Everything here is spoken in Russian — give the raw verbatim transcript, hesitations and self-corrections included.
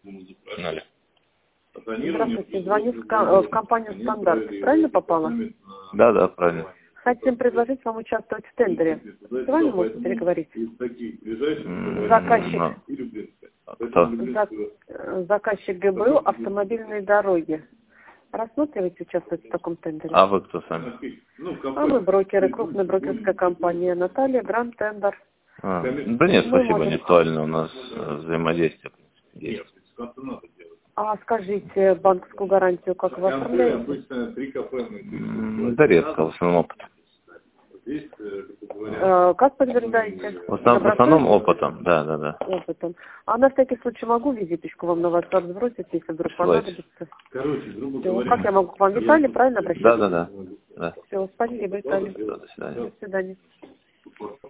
Ноль. Здравствуйте, звоню в, ко- в компанию «Стандарт». Правильно попала? Да, да, правильно. Хотим предложить вам участвовать в тендере. С вами можно переговорить? М, Заказчик, ну, Кто? за- заказчик ГБУ «Автомобильные дороги». Рассматриваете участвовать в таком тендере? А вы кто сами? А мы брокеры, крупная брокерская компания «Наталья Гранд Тендер». А, да нет, Мы спасибо, не можем... актуально. У нас э, взаимодействие есть. А скажите, банковскую гарантию как вы оформляете? М, Да редко, в основном опыт. Э, Как подтверждаете? В основном, в основном опытом, да, да, да. Опытом. А на всякий случай могу визиточку вам на WhatsApp сбросить, если вдруг Присылайте. понадобится? Всё. Как я могу к вам, Виталий, правильно Да, обращаться? да, да. да. Все, спасибо, Виталий. До свидания. До свидания.